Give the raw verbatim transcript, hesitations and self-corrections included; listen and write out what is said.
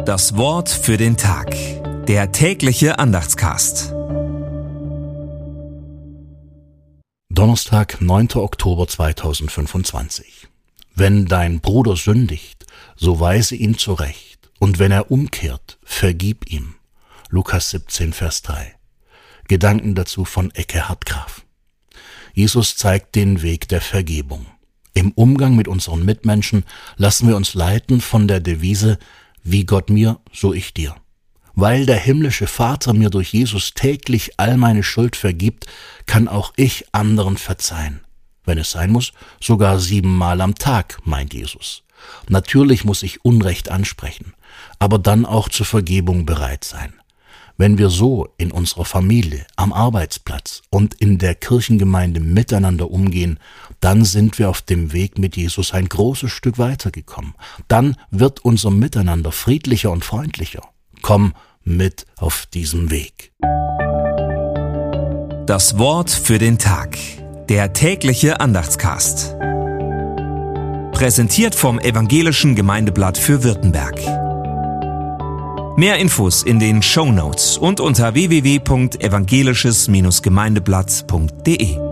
Das Wort für den Tag. Der tägliche Andachtscast. Donnerstag, neunter Oktober zweitausendfünfundzwanzig. Wenn dein Bruder sündigt, so weise ihn zurecht, und wenn er umkehrt, vergib ihm. Lukas siebzehn, Vers drei. Gedanken dazu von Ecke Hartgraf. Jesus zeigt den Weg der Vergebung. Im Umgang mit unseren Mitmenschen lassen wir uns leiten von der Devise, wie Gott mir, so ich dir. Weil der himmlische Vater mir durch Jesus täglich all meine Schuld vergibt, kann auch ich anderen verzeihen. Wenn es sein muss, sogar siebenmal am Tag, meint Jesus. Natürlich muss ich Unrecht ansprechen, aber dann auch zur Vergebung bereit sein. Wenn wir so in unserer Familie, am Arbeitsplatz und in der Kirchengemeinde miteinander umgehen, dann sind wir auf dem Weg mit Jesus ein großes Stück weitergekommen. Dann wird unser Miteinander friedlicher und freundlicher. Komm mit auf diesem Weg. Das Wort für den Tag. Der tägliche Andachtscast. Präsentiert vom Evangelischen Gemeindeblatt für Württemberg. Mehr Infos in den Shownotes und unter w w w punkt evangelisches Gemeindeblatt punkt de.